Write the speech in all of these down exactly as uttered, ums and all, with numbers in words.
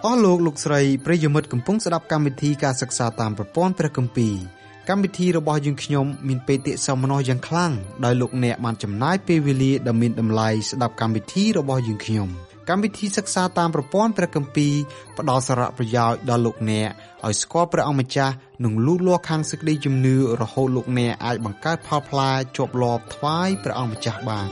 អស់លោកលោកស្រីប្រិយមិត្តកំពុងស្ដាប់កម្មវិធីការសិក្សាតាមប្រព័ន្ធព្រះគម្ពីរកម្មវិធីរបស់យើងខ្ញុំមានបេតិសោមនស្សយ៉ាងខ្លាំងដោយលោកអ្នកបានចំណាយពេលវេលាដ៏មានតម្លៃស្ដាប់កម្មវិធីរបស់យើងខ្ញុំកម្មវិធីសិក្សាតាមប្រព័ន្ធព្រះគម្ពីរផ្ដល់សារៈប្រយោជន៍ដល់លោកអ្នកឲ្យស្គាល់ព្រះអង្គម្ចាស់និងលូតលាស់ខាងសេចក្តីជំនឿរហូតលោកអ្នកអាចបង្កើតផលផ្លែជាប់លាប់ថ្វាយព្រះអង្គម្ចាស់បាន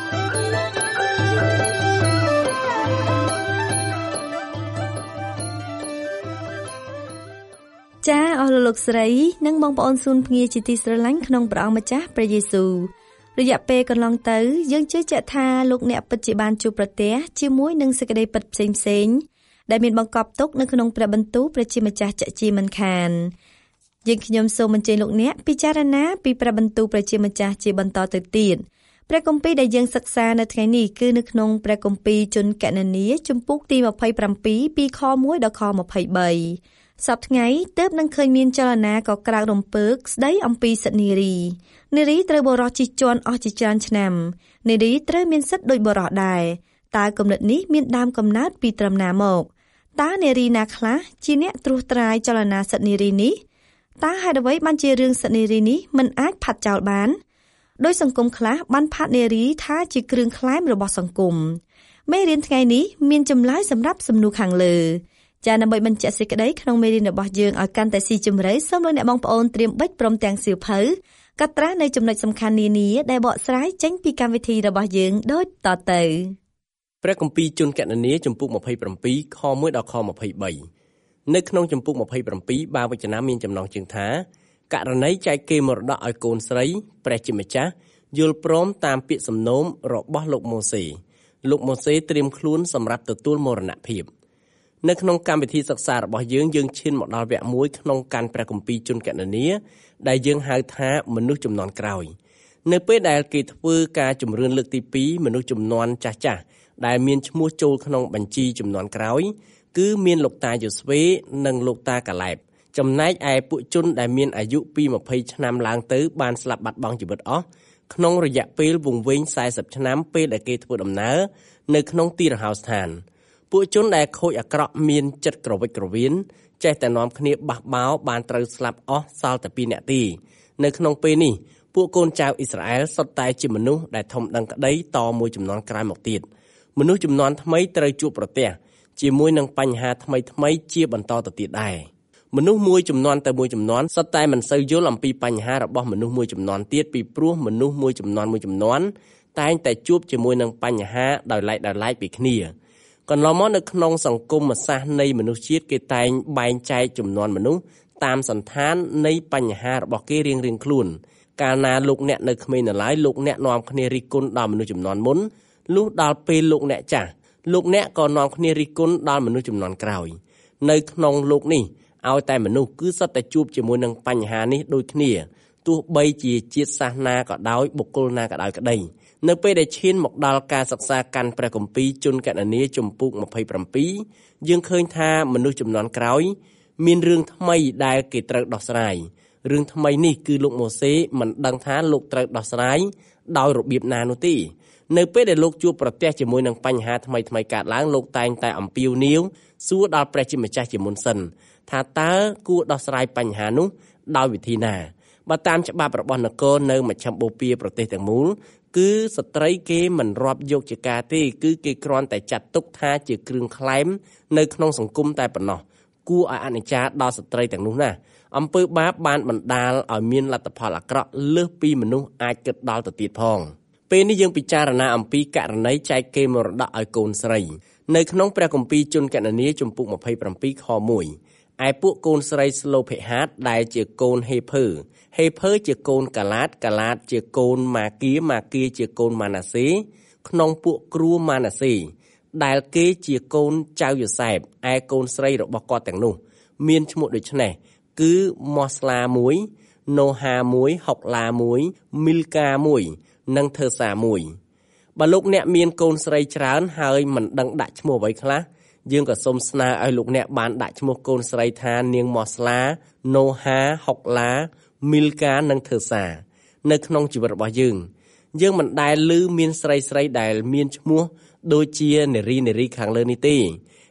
ចាអស់លោកស្រីនិងបងប្អូនសួនភ្ងាជាទីស្រឡាញ់ក្នុងព្រះអង្គម្ចាស់ព្រះយេស៊ូវរយៈពេលកន្លងទៅយើងជឿជាក់ថាលោកអ្នកពិតជាបានជួបប្រទះជាមួយនឹងសេចក្តីពិតផ្សេងផ្សេងដែលមានបង្កប់ទុកនៅក្នុងព្រះបន្ទូលព្រះជាម្ចាស់ចាក់ជាមិនខានយើងខ្ញុំសូមអញ្ជើញលោកអ្នកពិចារណាពីព្រះបន្ទូលព្រះជាម្ចាស់ជាបន្តទៅទៀតព្រះគម្ពីរដែលយើងសិក្សានៅថ្ងៃនេះគឺនៅក្នុងព្រះគម្ពីរជនគណនាជំពូកទីម្ភៃប្រាំពីរពីខមួយដល់ខម្ភៃបីសប្តាហ៍ថ្ងៃទើបនឹងឃើញមានចលនាក៏ក្រៅរំពើកស្ដីអំពីសិទ្ធិនារីនារីត្រូវបរិសុទ្ធជិះជាន់អស់ជាច្រើនឆ្នាំនារីត្រូវមានសិទ្ធិដូចបរិសុទ្ធដែរតើគំនិតនេះមានដើមកំណើតពីត្រឹមណាមកតើនារីណាខ្លះជាអ្នកត្រួសត្រាយចលនាសិទ្ធិនារីនេះតើហេតុអ្វីបានជារឿងសិទ្ធិនារីនេះមិនអាចផាត់ចោលបានដោយសង្គមខ្លះបានផាត់នារីថាជាគ្រឿងក្លែមរបស់សង្គមមេរៀនថ្ងៃនេះមានចម្លើយសម្រាប់សំណួរខាងលើចា៎ដើម្បីបញ្ជាក់សេចក្តីក្នុងមេរៀនរបស់យើងឲ្យកាន់តែស៊ីជម្រៅសូមលោកអ្នកបងប្អូនត្រៀមបិចព្រមទាំងសៀវភៅកត់ត្រានៅចំណុចសំខាន់នានាដែលបកស្រាយចេញពីកម្មវិធីរបស់យើងដូចតទៅព្រះគម្ពីរជនគណនាជំពូកម្ភៃប្រាំពីរខមួយដល់ខម្ភៃបីនៅក្នុងជំពូកម្ភៃប្រាំពីរបាវចនាមានចំណងជើងថាករណីចែកគេមរតកឲ្យកូនស្រីព្រះជាម្ចាស់យល់ព្រមតាមពាក្យសំណូមរបស់លោកម៉ូសេលោកម៉ូសេត្រៀមខ្លួនសម្រាប់ទទួលមរណភាពនៅក្នុងកម្មវិធីសិក្សារបស់យើងយើងឈានមកដល់វគ្គមួយក្នុងកាន់ព្រះគម្ពីរជនគណនាដែលយើងហៅថាមនុស្សជំនាន់ក្រោយនៅពេលដែលគេធ្វើការជំរឿនលើកទីពីរមនុស្សជំនាន់ចាស់ចាស់ដែលមានឈ្មោះចូលក្នុងបញ្ជីជំនាន់ក្រោយគឺមានលោកតាយូស្វេនិងលោកតាកាឡែបចំណែកឯពួកជនដែលមានអាយុពីម្ភៃឆ្នាំឡើងទៅបានស្លាប់បាត់បង់ជីវិតអស់ក្នុងរយៈពេលវង្វេងសែសិបឆ្នាំពេលដែលគេធ្វើដំណើរនៅក្នុងទីរហោស្ថានពួកជនដែលខូចអាក្រក់មានចិត្តក្រវិចក្រវៀនចេះតែនាំគ្នាបះបោបានត្រូវស្លាប់អស់សល់តែពីរនាក់ទេនៅក្នុងពេលនេះពួកកូនចៅអ៊ីស្រាអែលសុទ្ធតែជាមនុស្សដែលធំដឹងក្តីតមួយចំនួនក្រោយមកទៀតមនុស្សចំនួនថ្មីត្រូវជួបប្រទះជាមួយនឹងបញ្ហាថ្មីថ្មីជាបន្តទៅទៀតដែរមនុស្សមួយចំនួនទៅមួយចំនួនសុទ្ធតែមិនសូវយល់អំពីបញ្ហារបស់មនុស្សមួយចំនួនទៀតពីព្រោះមនុស្សមួយចំនួនមួយចំនួនតែងតែជួបជាមួយនឹងបញ្ហាដោយឡែកដោយឡែកពីគ្នាកន្លងមកនៅក្នុងសង្គមសាស្ត្រនៃមនុស្សជាតិគេតែងបែងចែកចំនួនមនុស្សតាមសន្តាននៃបញ្ហារបស់គេរៀងៗខ្លួនកាលណាលោកអ្នកនៅក្មេងនៅឡើយលោកអ្នកនាំគ្នារិះគន់ដល់មនុស្សចំនួនមុនលុះដល់ពេលលោកអ្នកចាស់លោកអ្នកក៏នាំគ្នារិះគន់ដល់មនុស្សចំនួនក្រោយនៅក្នុងលោកនេះឲ្យតែមនុស្សគឺសុទ្ធតែជួបជាមួយនឹងបញ្ហានេះដូចគ្នាទោះបីជាជាតិសាសន៍ណាក៏ដោយបុគ្គលណាក៏ដោយក្តីនៅពេលដែលឈានមកដល់ការសិក្សាកាន់ព្រះគម្ពីរជនគណនាជំពូកម្ភៃប្រាំពីរយើងឃើញថាមនុស្សចំនួនក្រោយមានរឿងថ្មីដែលគេត្រូវដោះស្រាយរឿងថ្មីនេះគឺលោកម៉ូសេមិនដឹងថាលោកត្រូវដោះស្រាយដោយរបៀបណានោះទេនៅពេលដែលលោកជួបប្រទះជាមួយនឹងបញ្ហាថ្មីថ្មីកើតឡើងលោកតែងតែអំពាវនាវសួរដល់ព្រះជាម្ចាស់ជាមុនសិនថាតើគួរដោះស្រាយបញ្ហានោះដោយវិធីណាបើតាមច្បាប់របស់នគរនៅមជ្ឈមបូព៌ាប្រទេសទាំងមូលគឺស្ត្រីគេមិនរាប់យកជាការទេគឺគេគ្រាន់តែចាត់ទុកថាជាគ្រឿងក្លែមនៅក្នុងសង្គមតែប៉ុណ្ណោះគួរឲ្យអនុញ្ញាតដល់ស្ត្រីទាំងនោះណាអំពើបាបបានបណ្ដាលឲ្យមានលទ្ធផលអាក្រក់លើសពីមនុស្សអាចគិតដល់ទៅទៀតផងពេលនេះយើងពិចារណាអំពីករណីចែកគេមរតកឲ្យកូនស្រីនៅក្នុងព្រះគម្ពីរជនគណនាជំពូកម្ភៃប្រាំពីរខមួយឯពួកកូនស្រីស្លូភិហាតដែលជាកូនហេភើហេភើជាកូនកាឡាតកាឡាតជាកូនម៉ាគៀម៉ាគៀជាកូនម៉ាណាសេក្នុងពួកគ្រួម៉ាណាសេដែលគេជាកូនចៅយូសែបឯកូនស្រីរបស់គាត់ទាំងនោះមានឈ្មោះដូចនេះគឺម៉ូស្លាមួយណូហាមួយហុកឡាមួយមីលកាមួយនិងធើសាមួយបើលោកអ្នកមានកូនស្រីច្រើនហើយមិនដឹងដាក់ឈ្មោះអ្វីខ្លះយើងក៏សូមស្នើឲ្យលោកអ្នកបានដាក់ឈ្មោះកូនស្រីថានាងម៉ូស្លាណូហាហុកឡាមីលកានិងធើសានៅក្នុងជីវិតរបស់យើងយើងមិនដែលឮមានស្រីស្រីដែលមានឈ្មោះដូចជានារីនារីខាងលើនេះទេ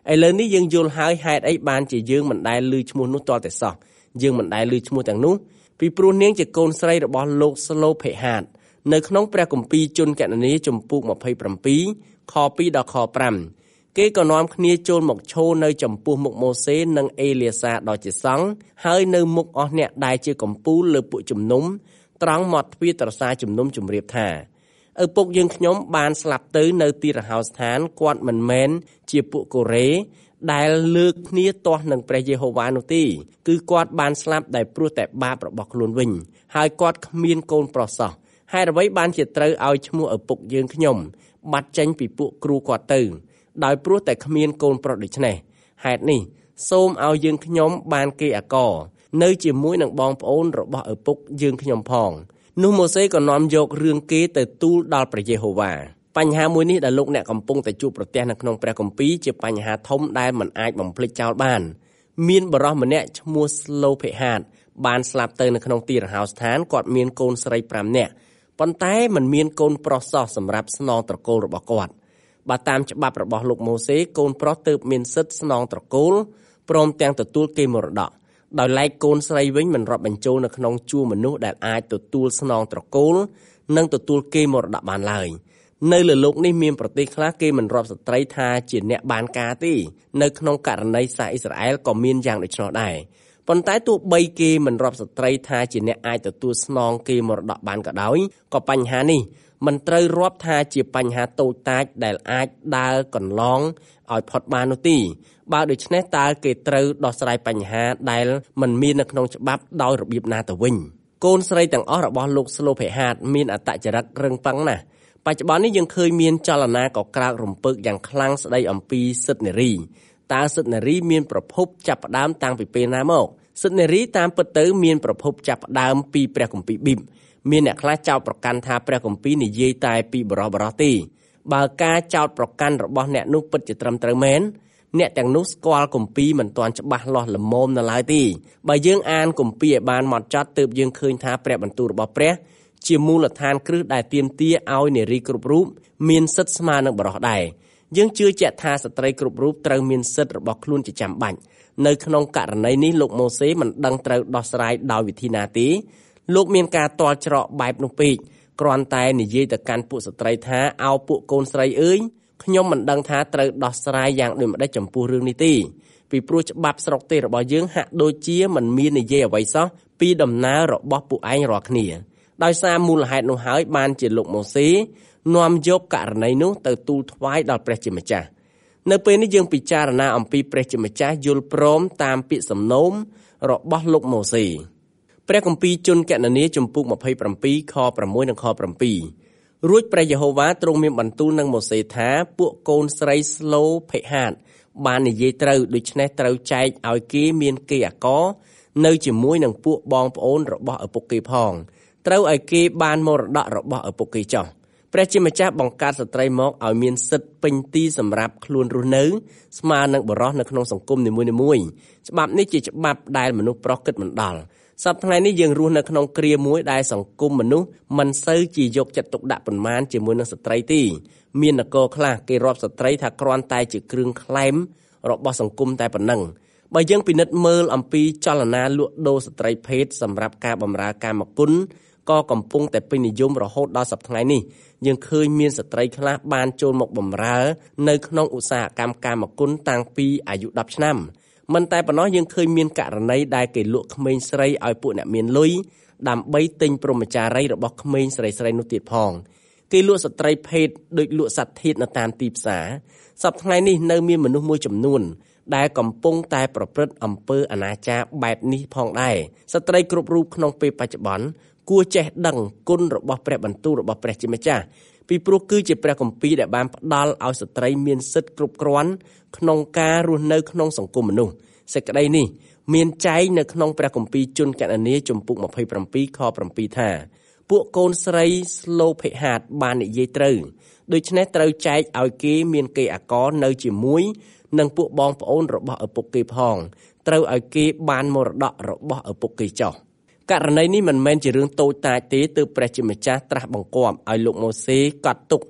ឥឡូវនេះយើងយល់ហើយហេតុអីបានជាយើងមិនដែលឮឈ្មោះនោះទាល់តែសោះយើងមិនដែលឮឈ្មោះទាំងនោះពីព្រោះនាងជាកូនស្រីរបស់លោកស្លូភេហាតនៅក្នុងព្រះគម្ពីរជនកណនីជំពូកម្ភៃប្រាំពីរខពីរដល់ខប្រាំគេក៏នាំគ្នាចូលមកឈរនៅចំពោះមុខម៉ូសេនិងអេលៀសាដ៏ជាសង្ឃហើយនៅមុខអស់អ្នកដែលជាកំពូលលើពួកជំនុំត្រង់មាត់ទ្វារត្រសាជំនុំជម្រាបថាឪពុកយើងខ្ញុំបានស្លាប់ទៅនៅទីរហោស្ថានគាត់មិនមែនជាពួកកូរ៉េដែលលើកគ្នាទាស់នឹងព្រះយេហូវ៉ានោះទេគឺគាត់បានស្លាប់ដោយព្រោះតែបាបរបស់ខ្លួនវិញហើយគាត់គ្មានកូនប្រុសសោះហេតុអ្វីបានជាត្រូវឲ្យឈ្មោះឪពុកយើងខ្ញុំបាត់ចេញពីពួកគ្រូគាត់ទៅដោយព្រោះតែគ្មានកូនប្រុសដូច្នេះហេតុនេះសូមឲ្យយើងខ្ញុំបានគេអាករនៅជាមួយនឹងបងប្អូនរបស់ឪពុកយើងខ្ញុំផងនោះម៉ូសេក៏នាំយករឿងគេទៅទូលដល់ព្រះយេហូវ៉ាបញ្ហាមួយនេះដែលលោកអ្នកកំពុងតែជួបប្រទះនៅក្នុងព្រះគម្ពីរជាបញ្ហាធំដែលមិនអាចបំភ្លេចចោលបានមានបរិសម្នាក់ឈ្មោះស្លូភេហាតបានស្លាប់ទៅនៅក្នុងទីរហោស្ថានគាត់មានកូនស្រីប្រាំនាក់ប៉ុន្តែមិនមានកូនប្រុសសោះសម្រាប់ស្នងត្រកូលរបស់គាត់បើតាមច្បាប់របស់លោកម៉ូសេកូនប្រុសទើបមានសិទ្ធិស្នងត្រកូលព្រមទាំងទទួលគេមរតកដោយឡែកកូនស្រីវិញមិនរាប់បញ្ចូលនៅក្នុងជួរមនុស្សដែលអាចទទួលស្នងត្រកូលនិងទទួលគេមរតកបានឡើយនៅលើโลกនេះមានប្រទេសខ្លះគេមិនរាប់ស្ត្រីថាជាអ្នកបានការទេនៅក្នុងករណីសាសអ៊ីស្រាអែលក៏មានយ៉ាងដូច្នោះដែរប៉ុន្តែទោះបីគេមិនរាប់ស្ត្រីថាជាអ្នកអាចទទួលស្នងគេមរតកបានក៏ដោយក៏បញ្ហានេះមិនត្រូវរាប់ថាជាបញ្ហាតូចតាចដែលអាចដើរកន្លងឲ្យផុតបាននោះទេបើដូច្នេះតើគេត្រូវដោះស្រាយបញ្ហាដែលមិនមាននៅក្នុងច្បាប់ដោយរបៀបណាទៅវិញកូនស្រីទាំងអស់របស់លោកស្លូភេហាតមានអត្តចរិតរឹងប៉ឹងណាស់បច្ចុប្បន្ននេះយើងឃើញមានចលនាកក្រើករំពើកយ៉ាងខ្លាំងស្ដីអំពីសិទ្ធិនារីតើសិទ្ធិនារីមានប្រភពចាប់ផ្ដើមតាំងពីពេលណាមកសិទ្ធិនារីតាមពិតទៅមានប្រភពចាប់ផ្ដើមពីព្រះគម្ពីរប៊ីបមានអ្នកខ្លះចោទប្រកាន់ថាព្រះគម្ពីរនិយាយតែពីបរិបរទេបើការចោទប្រកាន់របស់អ្នកនោះពិតជាត្រឹមត្រូវមែនអ្នកទាំងនោះស្គាល់គម្ពីរមិនទាន់ច្បាស់លាស់ល្មមនៅឡើយទេបើយើងអានគម្ពីរឲ្យបានហ្មត់ចត់ទើបយើងឃើញថាព្រះបន្ទូលរបស់ព្រះជាមូលដ្ឋានគ្រឹះដែលទាមទារឲ្យនារីគ្រប់រូបមានសិទ្ធិស្មើនឹងបុរសដែរយើងជឿជាក់ថាស្ត្រីគ្រប់រូបត្រូវមានសិទ្ធិរបស់ខ្លួនជាចាំបាច់នៅក្នុងករណីនេះលោកម៉ូសេមិនដឹងត្រូវដោះស្រាយដោយវិធីណាទេលោកមានការទាល់ច្រកបែបនោះពេកគ្រាន់តែនិយាយទៅកាន់ពួកស្ត្រីថាអោពួកកូនស្រីអើយខ្ញុំមិនដឹងថាត្រូវដោះស្រាយយ៉ាងដូចម្តេចចំពោះរឿងនេះទេពីព្រោះច្បាប់ស្រុកទេសរបស់យើងហាក់ដូចជាមិនមាននិយាយអ្វីសោះពីដំណើររបស់ពួកឯងរាល់គ្នាដោយសារមូលហេតុនោះហើយបានជាលោកម៉ូសេនាំយកករណីនោះទៅទូលថ្វាយដល់ព្រះជាម្ចាស់នៅពេលនេះយើងពិចារណាអំពីព្រះជាម្ចាស់យល់ព្រមតាមពាក្យសំណូមរបស់លោកម៉ូសេព្រះគម្ពីរជនកណនីជំពូកម្ភៃប្រាំពីរខប្រាំមួយនិងខប្រាំពីររួចព្រះយេហូវ៉ាទ្រង់មានបន្ទូលនឹងម៉ូសេថាពួកកូនស្រីស្លូភេហាតបាននិយាយត្រូវដូច្នេះត្រូវចែកឲ្យគេមានគេអាករនៅជាមួយនឹងពួកបងប្អូនរបស់ឪពុកគេផងត្រូវឲ្យគេបានមរតករបស់ឪពុកគេចោះព្រះជាម្ចាស់បង្កើតស្ត្រីមកឲ្យមានសិទ្ធិពេញទីសម្រាប់ខ្លួនរស់នៅស្មើនឹងបុរសនៅក្នុងសង្គមនីមួយៗច្បាប់នេះជាច្បាប់ដែលមនុស្សប្រុសគិតមិនដល់សប្តាហ៍ថ្ងៃនេះយើងរស់នៅក្នុងគ្រាមួយដែលសង្គមមនុស្សមិនសូវជាយកចិត្តទុកដាក់ប៉ុន្មានជាមួយនឹងស្ត្រីទេមាននគរខ្លះគេរាប់ស្ត្រីថាគ្រាន់តែជាគ្រឿងក្លែមរបស់សង្គមតែប៉ុណ្ណឹងបើយើងពិនិត្យមើលអំពីចលនាលក់ដូរស្ត្រីភេទសម្រាប់ការបម្រើកាមគុណក៏កំពុងតែពេញនិយមរហូតដល់សប្តាហ៍ថ្ងៃនេះយើងឃើញមានស្ត្រីខ្លះបានចូលមកបម្រើនៅក្នុងឧស្សាហកម្មកាមគុណតាំងពីអាយុដប់ឆ្នាំមិនតែប៉ុណ្ណោះយើងឃើញមានករណីដែលគេលក់ក្មេងស្រីឲ្យពួកអ្នកមានលុយដើម្បីទិញព្រហ្មចារីយ៍របស់ក្មេងស្រីស្រីនោះទៀតផងគេលក់ស្ត្រីភេទដូចលក់សត្វធាតុនៅតាមទីផ្សារសប្តាហ៍ថ្ងៃនេះនៅមានមនុស្សមួយចំនួនដែលកំពុងតែប្រព្រឹត្តអំពើអនាចារបែបនេះផងដែរស្ត្រីគ្រប់រូបក្នុងពេលបច្ចុប្បន្នគួរចេះដឹងគុណរបស់ព្រះបន្ទូលរបស់ព្រះជាម្ចាស់ពីព្រោះគឺជាព្រះគម្ពីរដែលបានផ្ដល់ឲ្យស្ត្រីមានសិទ្ធិគ្រប់គ្រាន់ក្នុងការរស់នៅក្នុងសង្គមមនុស្សសេចក្តីនេះមានចែងនៅក្នុងព្រះគម្ពីរជនកណនីជំពូកម្ភៃប្រាំពីរខប្រាំពីរថាពួកកូនស្រីស្លូភេហាតបាននិយាយត្រូវដូច្នេះត្រូវចែកឲ្យគេមានគេអាករនៅជាមួយនឹងពួកបងប្អូនរបស់ឪពុកគេផងត្រូវឲ្យគេបានមរតករបស់ឪពុកគេចោះករណីនេះមិនមែនជារឿងតូចតាចទេទើបព្រះជាម្ចាស់ត្រាស់បង្គាប់ឲ្យលោកម៉ូសេកត់ទុក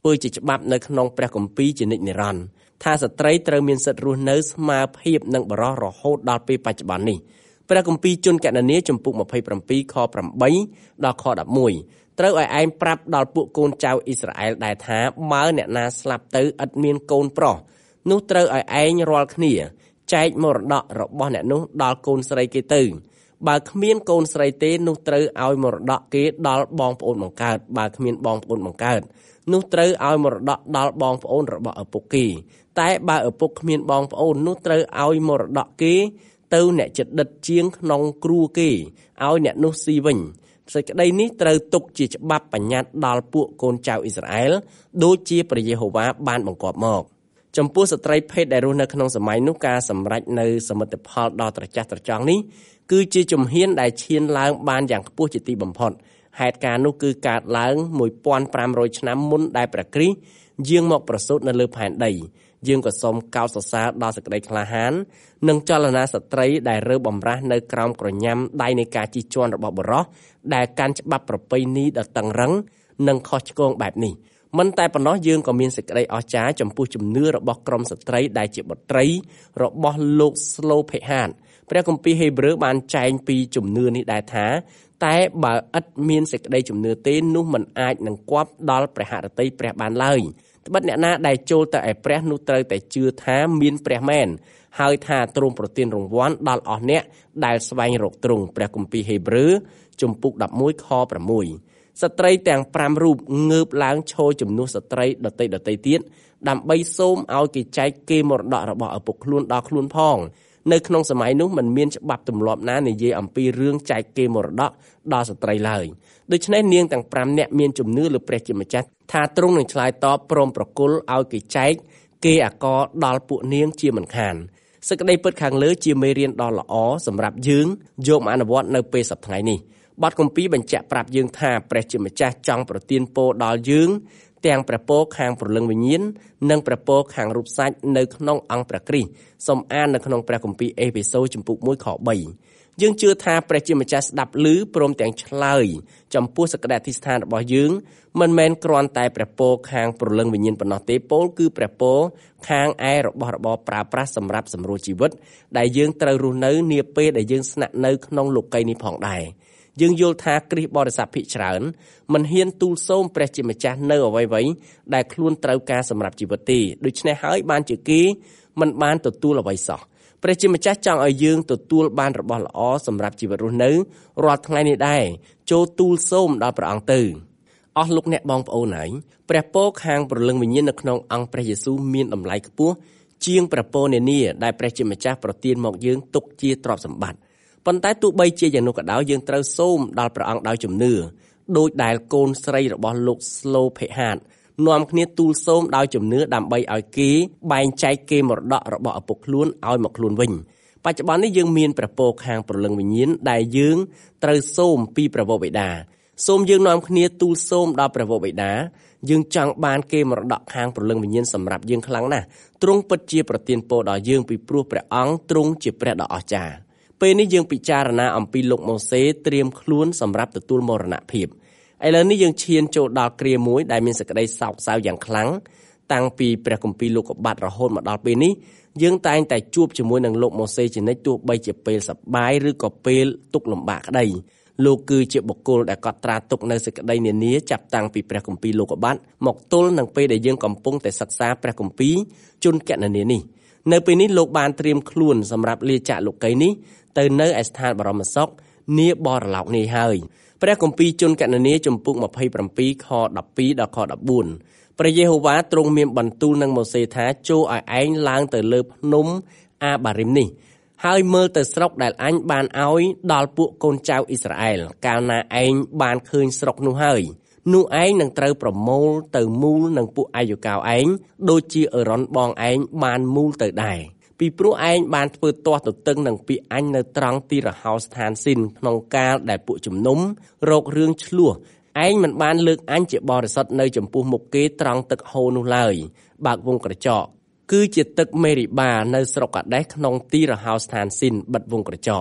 ធ្វើជាច្បាប់នៅក្នុងព្រះគម្ពីរជានិច្ចនិរន្តរ៍ថាស្ត្រីត្រូវមានសិទ្ធិរស់នៅស្មើភាពនឹងបុរសរហូតដល់ពេលបច្ចុប្បន្ននេះព្រះគម្ពីរជនកណនីចំពុកម្ភៃប្រាំពីរខប្រាំបីដល់ខដប់មួយត្រូវឲ្យឯងប្រាប់ដល់ពួកកូនចៅអ៊ីស្រាអែលដែរថាបើអ្នកណាស្លាប់ទៅឥតមានកូនប្រុសនោះត្រូវឲ្យឯងរាល់គ្នាចែកមរតករបស់អ្នកនោះដល់កូនស្រីគេទៅបើគ្មានកូនស្រីទេនោះត្រូវឲ្យមរតកគេដល់បងប្អូនបង្កើតបើគ្មានបងប្អូនបង្កើតនោះត្រូវឲ្យមរតកដល់បងប្អូនរបស់ឪពុកគេតែបើឪពុកគ្មានបងប្អូននោះត្រូវឲ្យមរតកគេទៅអ្នកជិតដិតជាងក្នុងគ្រួគេឲ្យអ្នកនោះស៊ីវិញសេចក្តីនេះត្រូវទុកជាច្បាប់បញ្ញត្តិដល់ពួកកូនចៅអ៊ីស្រាអែលដូចជាព្រះយេហូវ៉ាបានបង្គាប់មកចំពោះស្ត្រីភេទដែលរស់នៅក្នុងសម័យនោះការសម្រេចនៅសមិទ្ធផលដ៏ត្រចះត្រចង់នេះគឺជាជំហានដែលឈានឡើងបានយ៉ាងខ្ពស់ជាទីបំផុតហេតុការណ៍នោះគឺកើតឡើងមួយពាន់ប្រាំរយឆ្នាំមុនដែលព្រះគ្រីស្ទយាងមកប្រសូតនៅលើផែនដីយើងក៏សូមកោតសរសើរដល់សេចក្តីក្លាហាននិងចលនាស្ត្រីដែលរើបំរាស់នៅក្រោមក្រញាំដៃនៃការជិះជាន់របស់បុរសដែលកាន់ច្បាប់ប្រពៃណីដ៏តឹងរ៉ឹងនិងខុសឆ្គងបែបនេះមិនតែប៉ុណ្ណោះយើងក៏មានសេចក្តីអស្ចារ្យចំពោះជំនឿរបស់ក្រុមស្ត្រីដែលជាបុត្រីរបស់លោកស្លូភេហាតព្រះគម្ពីរហេព្រើរបានចែងពីជំនឿនេះដែរថាតែបើឥតមានសេចក្តីជំនឿទេនោះមិនអាចនឹងគប់ដល់ព្រះハរតីព្រះបានឡើយត្បិតអ្នកណាដែលចូលទៅឯព្រះនោះត្រូវតែជឿថាមានព្រះមែនហើយថាទ្រង់ប្រទានរង្វាន់ដល់អស់អ្នកដែលស្វែងរកទ្រង់ព្រះគម្ពីរហេព្រើរជំពូកដប់មួយខប្រាំមួយ ស្ត្រីទាំងប្រាំរូបងើបឡើងឈរជំនួសស្ត្រីដទៃដទៃទៀតដើម្បីសូមឲ្យគេចែកគេមរតករបស់ឪពុកខ្លួនដល់ខ្លួនផងនៅក្នុងសម័យនោះមិនមានច្បាប់ទម្លាប់ណានិយាយអំពីរឿងចែកគេមរតកដល់ស្ត្រីឡើយដូច្នេះនាងទាំងប្រាំនាក់មានជំនឿលើព្រះជាម្ចាស់ថាទ្រង់នឹងឆ្លើយតបព្រមប្រគល់ឲ្យគេចែកគេអាករដល់ពួកនាងជាមិនខានសេចក្តីពិតខាងលើជាមេរៀនដ៏ល្អសម្រាប់យើងយកមកអនុវត្តនៅពេលសប្តាហ៍នេះបទគម្ពីរបញ្ជាក់ប្រាប់យើងថាព្រះជាម្ចាស់ចង់ប្រទានពរដល់យើងទាំងព្រះពរខាងព្រលឹងវិញ្ញាណនិងព្រះពរខាងរូបសាច់នៅក្នុងអង្គព្រះគ្រីស្ទសូមអាននៅក្នុងព្រះគម្ពីរអេភេសូរជំពូកមួយខបីយើងជឿថាព្រះជាម្ចាស់ស្ដាប់ឮព្រមទាំងឆ្លើយចំពោះសក្តិអធិស្ឋានរបស់យើងមិនមែនគ្រាន់តែព្រះពរខាងព្រលឹងវិញ្ញាណប៉ុណ្ណោះទេពោលគឺព្រះពរខាងឯរបស់របរប្រើប្រាស់សម្រាប់សម្រួលជីវិតដែលយើងត្រូវរស់នៅនាពេលដែលយើងស្នាក់នៅក្នុងលោកីយ៍នេះផងដែរយើងយល់ថាគ្រីស្ទបរិស័ទភាគច្រើនមិនហ៊ានទូលសូមព្រះជាម្ចាស់នៅអ្វីៗដែលខ្លួនត្រូវការសម្រាប់ជីវិតទេដូច្នេះហើយបានជាគេមិនបានទទួលអ្វីសោះព្រះជាម្ចាស់ចង់ឲ្យយើងទទួលបានរបស់ល្អសម្រាប់ជីវិតរស់នៅរាល់ថ្ងៃនេះដែរចូលទូលសូមដល់ព្រះអង្គទៅអស់លោកអ្នកបងប្អូនហើយព្រះពរខាងព្រលឹងវិញ្ញាណនៅក្នុងអង្គព្រះយេស៊ូវមានតម្លៃខ្ពស់ជាងព្រះពរនានាដែលព្រះជាម្ចាស់ប្រទានមកយើងទុកជាទ្រព្យសម្បត្តិប៉ុន្តែទោះបីជាយ៉ាងនោះក៏ដោយយើងត្រូវសូមដល់ព្រះអង្គដោយជំនឿដោយដែលកូនស្រីរបស់លោកស្លូភេហាតនាំគ្នាទូលសូមដោយជំនឿដើម្បីឲ្យគេបែងចែកគេមរតករបស់ឪពុកខ្លួនឲ្យមកខ្លួនវិញបច្ចុប្បន្ននេះយើងមានព្រះពរខាងព្រលឹងវិញ្ញាណដែលយើងត្រូវសូមពីព្រះវរបិតាសូមយើងនាំគ្នាទូលសូមដល់ព្រះវរបិតាយើងចង់បានគេមរតកខាងព្រលឹងវិញ្ញាណសម្រាប់យើងខ្លាំងណាស់ទ្រង់ពិតជាប្រទានពរដល់យើងពីព្រោះព្រះអង្គទ្រង់ជាព្រះដ៏អស្ចារ្យពេលនេះយើងពិចារណាអំពីលោកម៉ូសេត្រៀមខ្លួនសម្រាប់ទទួលមរណភាពឥឡូវនេះយើងឈានចូលដល់គ្រាមួយដែលមានសេចក្តីសោកសៅយ៉ាងខ្លាំងតាំងពីព្រះគម្ពីរលោកុបាទរហូតមកដល់ពេលនេះយើងតែងតែជួបជាមួយនឹងលោកម៉ូសេជានិច្ចទោះបីជាពេលសប្បាយឬក៏ពេលទុក្ខលំបាកក្តីលោកគឺជាបុគ្គលដែលកត់ត្រាទុកនៅសេចក្តីនានាចាប់តាំងពីព្រះគម្ពីរលោកុបាទមកទល់នឹងពេលដែលយើងកំពុងតែសិក្សាព្រះគម្ពីរជនកណនីនេះនៅពេលនេះលោកបានត្រៀមខ្លួនសម្រាប់លាចាកលោកីយ៍នេះទៅនៅឯស្ថានបរមសុខនាបរលោកនេះហើយព្រះគម្ពីរជនកណនីជំពូកម្ភៃប្រាំពីរខដប់ពីរដល់ខដប់បួនព្រះយេហូវ៉ាទ្រង់មានបន្ទូលនឹងម៉ូសេថាចូលឲ្យឯងឡើងទៅលើភ្នំអាបារីមនេះហើយមើលទៅស្រុកដែលអញបានឲ្យដល់ពួកកូនចៅអ៊ីស្រាអែលកាលណាឯងបានឃើញស្រុកនោះហើយនោះឯងនឹងត្រូវប្រមូលទៅមូលនឹងពួកអាយុកាវឯងដូចជាអេរ៉ុនបងឯងបានមូលទៅដែរពីព្រោះឯងបានធ្វើទាស់ទទឹងនឹងពាក្យអញនៅត្រង់ទីរហោស្ថានស៊ីនក្នុងកាលដែលពួកជំនុំរករឿងឆ្លោះឯងមិនបានលើកអញជាបរិសុទ្ធនៅចំពោះមុខគេត្រង់ទឹកហូរនោះឡើយបើកវងក្រចកគឺជាទឹកមេរីបានៅស្រុកកាដេសក្នុងទីរហោស្ថានស៊ីនបិទវងក្រចក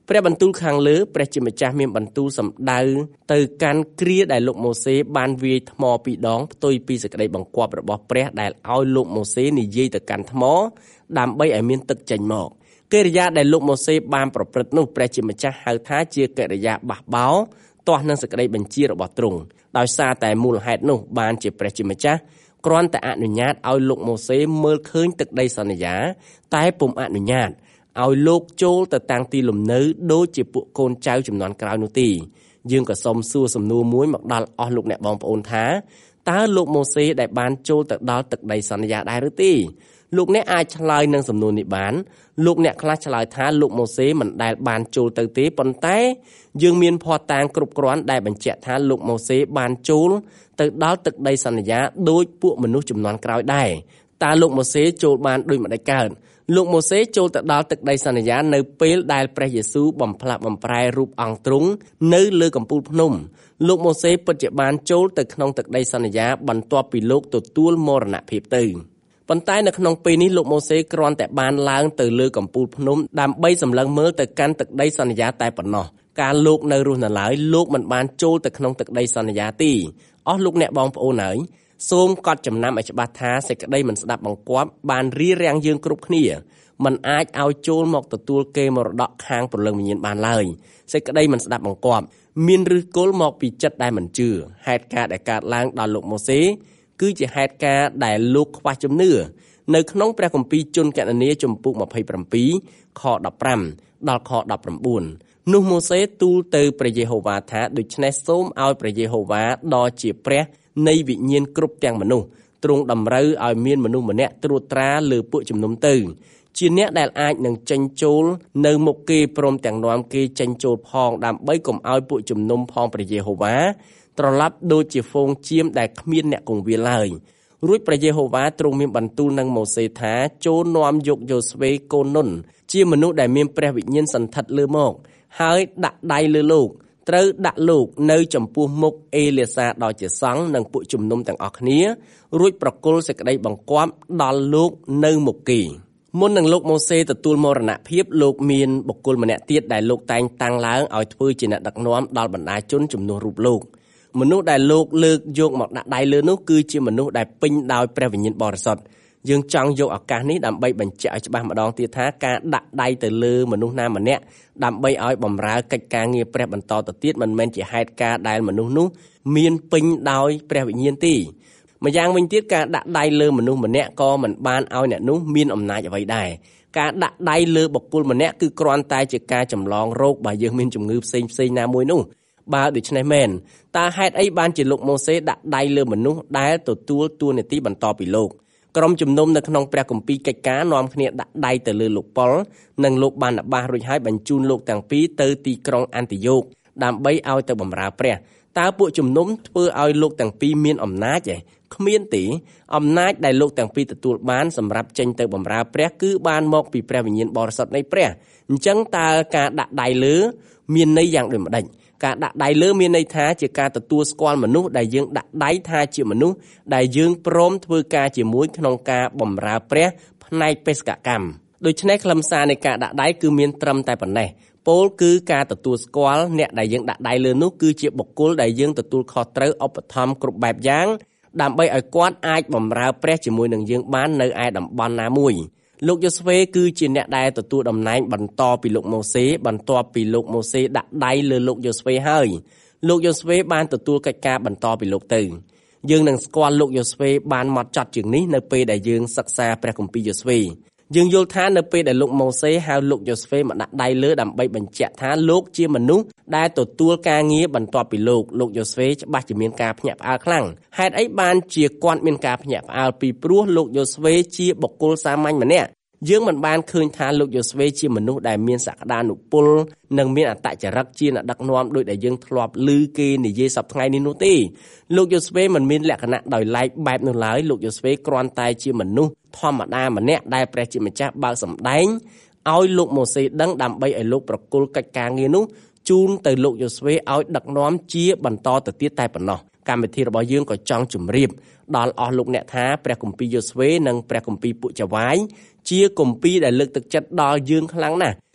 ព្រះបន្ទូលខាងលើព្រះជាម្ចាស់មានបន្ទូលសម្ដៅទៅកាន់គ្រាដែលលោកម៉ូសេបានវាយថ្មពីរដងផ្ទុយពីសេចក្តីបង្គាប់របស់ព្រះដែលឲ្យលោកម៉ូសេនិយាយទៅកាន់ថ្មដើម្បីឲ្យមានទឹកចេញមកកិរិយាដែលលោកម៉ូសេបានប្រព្រឹត្តនោះព្រះជាម្ចាស់ហៅថាជាកិរិយាបះបោរទាស់នឹងសេចក្តីបញ្ជារបស់ទ្រង់ដោយសារតែមូលហេតុនោះបានជាព្រះជាម្ចាស់គ្រាន់តែអនុញ្ញាតឲ្យលោកម៉ូសេមើលឃើញទឹកដីសន្យាតែពុំអនុញ្ញាតឲ្យលោកចូលទៅតាំងទីលំនៅដូចជាពួកកូនចៅចំនួនក្រោយនោះទេយើងក៏សូមសួរសំណួរមួយមកដល់អស់លោកអ្នកបងប្អូនថាតើលោកម៉ូសេដែលបានចូលទៅដល់ទឹកដីសន្យាដែរឬទេលោកអ្នកអាចឆ្លើយនឹងសំណួរនេះបានលោកអ្នកខ្លះឆ្លើយថាលោកម៉ូសេមិនដែលបានចូលទៅទេប៉ុន្តែយើងមានភស្តុតាងគ្រប់គ្រាន់ដែលបញ្ជាក់ថាលោកម៉ូសេបានចូលទៅដល់ទឹកដីសន្យាដោយពួកមនុស្សចំនួនក្រោយដែរតើលោកម៉ូសេចូលបានដូចម្តេចកើតលោកម៉ូសេចូលទៅដល់ទឹកដីសន្យានៅពេលដែលព្រះយេស៊ូវបំផ្លាស់បំប្រែរូបអង្គទ្រង់នៅលើកំពូលភ្នំលោកម៉ូសេពិតជាបានចូលទៅក្នុងទឹកដីសន្យាបន្ទាប់ពីលោកទទួលមរណភាពទៅប៉ុន្តែនៅក្នុងពេលនេះលោកម៉ូសេគ្រាន់តែបានឡើងទៅលើកំពូលភ្នំដើម្បីសម្លឹងមើលទៅកាន់ទឹកដីសន្យាតែប៉ុណ្ណោះកាលលោកនៅរស់នៅឡើយលោកមិនបានចូលទៅក្នុងទឹកដីសន្យាទេអស់លោកអ្នកបងប្អូនហើយសូមកត់ចំណាំឲ្យច្បាស់ថាសេចក្តីមិនស្ដាប់បង្គាប់បានរារាំងយើងគ្រប់គ្នាមិនអាចឲ្យចូលមកទទួលគេមរតកខាងព្រលឹងវិញ្ញាណបានឡើយសេចក្តីមិនស្ដាប់បង្គាប់មានឫសគល់មកពីចិត្តដែលមិនជឿហេតុការណ៍ដែលកើតឡើងដល់លោកម៉ូសេគឺជាហេតុការណ៍ដែលលោកខ្វះជំនឿនៅក្នុងព្រះគម្ពីរជនកណនីជំពូកម្ភៃប្រាំពីរខដប់ប្រាំដល់ខដប់ប្រាំបួននោះម៉ូសេទូលទៅព្រះយេហូវ៉ាថាដូច្នេះសូមឲ្យព្រះយេហូវ៉ាដ៏ជាព្រះនៃវិញ្ញាណគ្រប់ទាំងមនុស្សទ្រង់តម្រូវឲ្យមានមនុស្សម្នាក់ត្រួតត្រាលើពួកជំនុំទៅជាអ្នកដែលអាចនឹងចេញចូលនៅមុខគេព្រមទាំងនាំគេចេញចូលផងដើម្បីកុំឲ្យពួកជំនុំផងព្រះយេហូវ៉ាត្រឡប់ដូចជាហ្វូងជៀមដែលគ្មានអ្នកគង្វាលឡើយរួចព្រះយេហូវ៉ាទ្រង់មានបន្ទូលនឹងម៉ូសេថាចូលនាំយកយ៉ូស្វេកូននុនជាមនុស្សដែលមានព្រះវិញ្ញាណសន្ធិដ្ឋលើមកហើយដាក់ដៃលើលោកត្រូវដាក់លោកនៅចំពោះមុខអេលៀសាដ៏ជាសង្ឃនិងពួកជំនុំទាំងអស់គ្នារួចប្រគល់សេចក្តីបង្គាប់ដល់លោកនៅមុខគេមុននឹងលោកម៉ូសេទទួលមរណភាពលោកមានបុគ្គលម្នាក់ទៀតដែលលោកតែងតាំងឡើងឲ្យធ្វើជាអ្នកដឹកនាំដល់បណ្ដាជនជំនួសរូបលោកមនុស្សដែលលោកលើកយកមកដាក់ដៃលើនោះគឺជាមនុស្សដែលពេញដោយព្រះវិញ្ញាណបរិសុទ្ធយើងចង់យកឱកាសនេះដើម្បីបញ្ជាក់ឲ្យច្បាស់ម្ដងទៀតថាការដាក់ដៃទៅលើមនុស្សណាម្នាក់ដើម្បីឲ្យបម្រើកិច្ចការងារព្រះបន្តទៅទៀតមិនមែនជាហេតុការណ៍ដែលមនុស្សនោះមានពេញដោយព្រះវិញ្ញាណទេម្យ៉ាងវិញទៀតការដាក់ដៃលើមនុស្សម្នាក់ក៏មិនបានឲ្យអ្នកនោះមានអំណាចអ្វីដែរការដាក់ដៃលើបុគ្គលម្នាក់គឺគ្រាន់តែជាការចម្លងរោគបើយើងមានជំងឺផ្សេងផ្សេងណាមួយនោះបើដូច្នេះមែនតើហេតុអីបានជាលោកម៉ូសេដាក់ដៃលើមនុស្សដែលទទួលតួនាទីបន្តពីលោកក្រុមជំនុំនៅក្នុងព្រះគម្ពីរកិច្ចការនាំគ្នាដាក់ដៃទៅលើលោកប៉ុលនិងលោកបាណាបាសរួចហើយបញ្ជូនលោកទាំងពីរទៅទីក្រុងអាន្ទីយ៉ូកដើម្បីឲ្យទៅបម្រើព្រះតើពួកជំនុំធ្វើឲ្យលោកទាំងពីរមានអំណាចទេគ្មានទេអំណាចដែលលោកទាំងពីរទទួលបានសម្រាប់ចេញទៅបម្រើព្រះគឺបានមកពីព្រះវិញ្ញាណបរិសុទ្ធនៃព្រះអញ្ចឹងតើការដាក់ដៃលើមានន័យយ៉ាងដូចម្ដេចការដាក់ដៃលើមានន័យថាជាការទទួលស្គាល់មនុស្សដែលយើងដាក់ដៃថាជាមនុស្សដែលយើងព្រមធ្វើការជាមួយក្នុងការបម្រើព្រះផ្នែកបេសកកម្មដូច្នេះខ្លឹមសារនៃការដាក់ដៃគឺមានត្រឹមតែប៉ុណ្ណេះពោលគឺការទទួលស្គាល់អ្នកដែលយើងដាក់ដៃលើនោះគឺជាបុគ្គលដែលយើងទទួលខុសត្រូវឧបត្ថម្ភគ្រប់បែបយ៉ាងដើម្បីឲ្យគាត់អាចបម្រើព្រះជាមួយនឹងយើងបាននៅឯតំបន់ណាមួយលោកយ៉ូស្វេគឺជាអ្នកដែលទទួលតំណែងបន្តពីលោកម៉ូសេបន្ទាប់ពីលោកម៉ូសេដាក់ដៃលើលោកយ៉ូស្វេហើយលោកយ៉ូស្វេបានទទួលកិច្ចការបន្តពីលោកទៅយើងនឹងស្គាល់លោកយ៉ូស្វេបានហ្មត់ចត់ជាងនេះនៅពេលដែលយើងសិក្សាព្រះគម្ពីរយ៉ូស្វេយើងយល់ថានៅពេលដែលលោកម៉ូសេហៅលោកយ៉ូស្វេមកដាក់ដៃលើដើម្បីបញ្ជាក់ថាលោកជាមនុស្សដែលទទួលការងារបន្ទាប់ពីលោកលោកយ៉ូស្វេច្បាស់ជាមានការភ្ញាក់ផ្អើលខ្លាំងហេតុអីបានជាគាត់មានការភ្ញាក់ផ្អើលពីព្រោះលោកយ៉ូស្វេជាបុគ្គលសាមញ្ញម្នាក់យើងមិនបានឃើញថាលោកយ៉ូស្វេជាមនុស្សដែលមានសក្តានុពលនិងមានអត្តចរិតជាអ្នកដឹកនាំដោយដែលយើងធ្លាប់ឮគេនិយាយសប្តាហ៍ថ្ងៃនេះនោះទេលោកយ៉ូស្វេមិនមានលក្ខណៈដោយឡែកបែបនោះឡើយលោកយ៉ូស្វេគ្រាន់តែជាមនុស្សធម្មតាម្នាក់ដែលព្រះជាម្ចាស់បើកសម្ដែងឲ្យលោកម៉ូសេដឹងដើម្បីឲ្យលោកប្រគល់កិច្ចការងារនោះជូនទៅលោកយ៉ូស្វេឲ្យដឹកនាំជាបន្តទៅទៀតតែប៉ុណ្ណោះកម្មវិធីរបស់យើងក៏ចង់ជម្រាបដល់អស់លោកអ្នកថាព្រះគម្ពីរយ៉ូស្វេនិងព្រះគម្ពីរពួកចៅហ្វាយជាគម្ពីរដែលលើកទឹកចិត្តដល់យើងខ្លាំងណាស់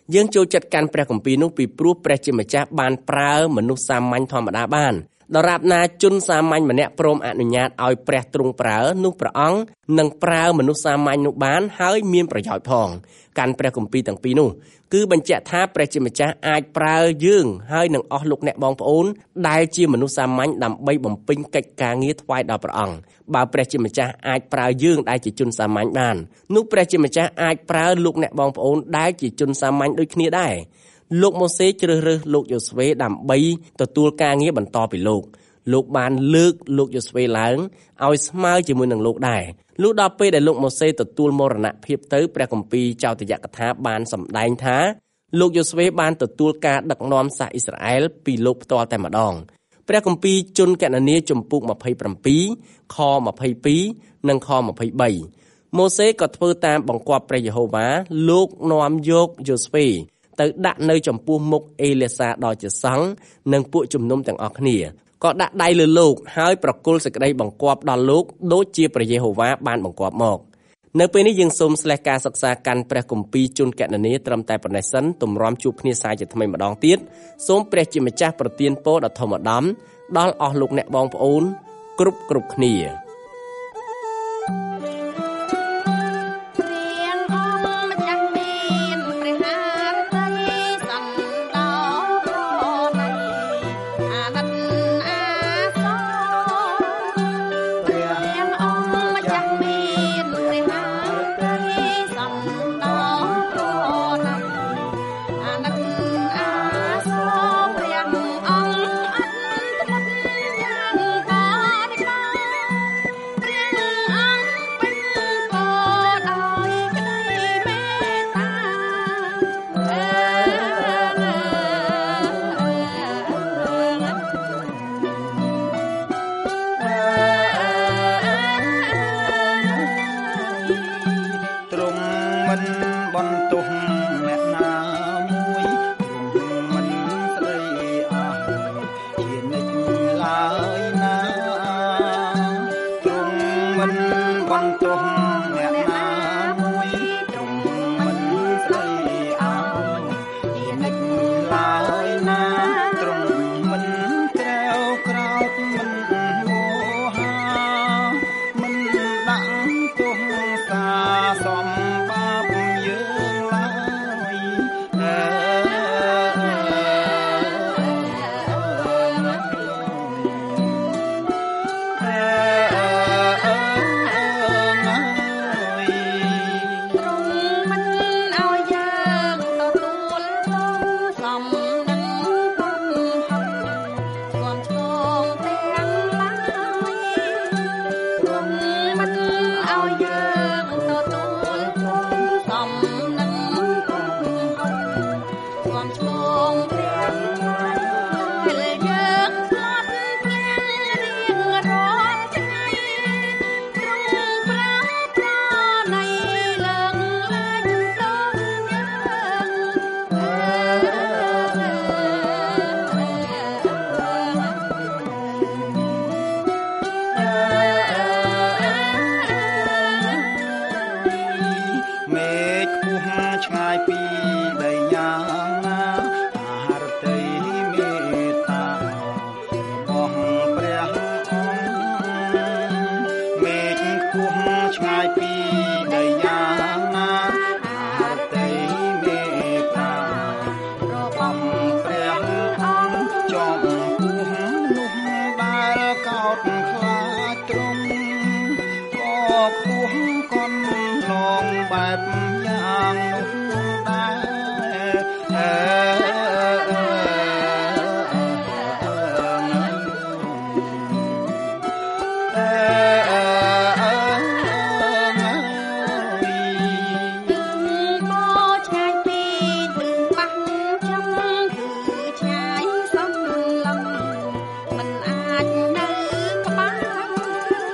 យើងចូលចិត្តកាន់ព្រះគម្ពីរនោះពីព្រោះព្រះជាម្ចាស់បានប្រើមនុស្សសាមញ្ញធម្មតាបានដរាបណាជនសាមញ្ញម្នាក់ព្រមអនុញ្ញាតឲ្យព្រះទ្រង់ប្រើនោះព្រះអង្គនឹងប្រើមនុស្សសាមញ្ញនោះបានហើយមានប្រយោជន៍ផងកាន់ព្រះគម្ពីរទាំងពីរនោះគឺបញ្ជាក់ថាព្រះជាម្ចាស់អាចប្រើយើងហើយនឹងអស់លោកអ្នកបងប្អូនដែលជាមនុស្សសាមញ្ញដើម្បីបំពេញកិច្ចការងារថ្វាយដល់ព្រះអង្គបើព្រះជាម្ចាស់អាចប្រើយើងដែលជាជនសាមញ្ញបាននោះព្រះជាម្ចាស់អាចប្រើលោកអ្នកបងប្អូនដែលជាជនសាមញ្ញដូចគ្នាដែរលោកម៉ូសេជ្រើសរើសលោកយូស្វេដើម្បីទទួលការងារបន្តពីលោកលោកបានលើកលោកយូស្វេឡើងឲ្យស្មើជាមួយនឹងលោកដែរលុះដល់ពេលដែលលោកម៉ូសេទទួលមរណភាពទៅព្រះគម្ពីរចោទយកថាបានសម្ដែងថាលោកយូស្វេបានទទួលការដឹកនាំសាសអ៊ីស្រាអែលពីលោកផ្ទាល់តែម្ដងព្រះគម្ពីរជនគណនាជំពូកម្ភៃប្រាំពីរខម្ភៃពីរនិងខម្ភៃបីម៉ូសេក៏ធ្វើតាមបង្គាប់ព្រះយេហូវ៉ាលោកនាំយកយូស្វេទៅដាក់នៅចំពោះមុខអេលេសាដ៏ជាសង្ឃនិងពួកជំនុំទាំងអស់គ្នាក៏ដាក់ដៃលើលោកហើយប្រគល់សេចក្តីបង្គាប់ដល់លោកដូចជាព្រះយេហូវ៉ាបានបង្គាប់មកនៅពេលនេះយើងសូមស្លេះការសិក្សាកាន់ព្រះគម្ពីរជនគណនាត្រឹមតែប៉ុណ្ណេះសិនទម្រាំជួបគ្នាសាជាថ្មីម្ដងទៀតសូមព្រះជាម្ចាស់ប្រទានពរដ៏ធម្មតាដល់អស់លោកអ្នកបងប្អូនគ្រប់គ្រប់គ្នា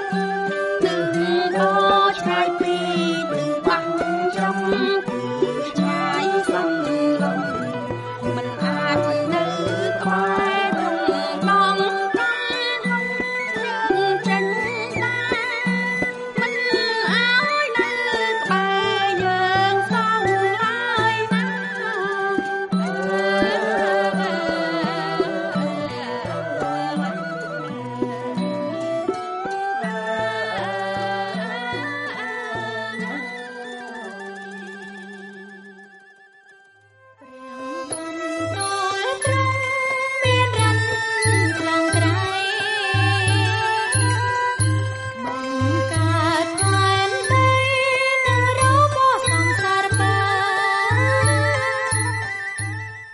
ឆ្ងាយពី ពីបាំងចំគឺ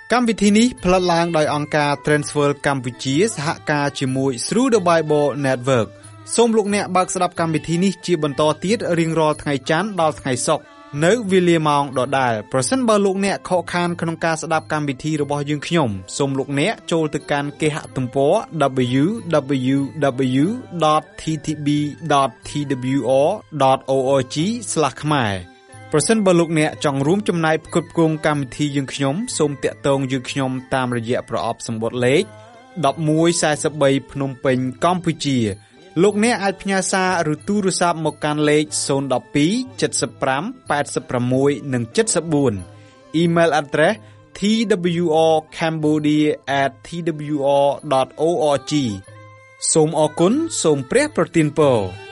កម្មវិធីនេះផ្លាត់ឡើងដោយអង្គការ Transworld កម្ពុជាសហការជាមួយ Through the Bible Network សូមលោកអ្នកបើកស្ដាប់កម្មវិធីនេះជាបន្តទៀតរៀងរាល់ថ្ងៃច័ន្ទដល់ថ្ងៃសុក្រនៅវេលាម៉ោងដដែលប្រសិនបើលោកអ្នកខកខានក្នុងការស្ដាប់កម្មវិធីរបស់យើងខ្ញុំសូមលោកអ្នកចូលទៅកាន់គេហទំព័រ double-u double-u double-u ដត t t b ដត t w r ដត org ស្លាស ខ្មែរប្រសិនបើលោកអ្នកចង់រួមចំណែកផ្គត់ផ្គង់កម្មវិធីយើងខ្ញុំសូមតាក់ទងយើងខ្ញុំតាមរយៈប្រអប់សម្បត្តិលេខmột một bốn baភ្នំពេញកម្ពុជាលោកអ្នកអាចផ្ញើសារឬទូរស័ព្ទមកកាន់លេខศูนย์ หนึ่ง สอง เจ็ด ห้า แปด หก និង เจ็ด สี่ Email address t w r cambodia at t w r dot org សូមអរគុណសូមព្រះប្រទានពរ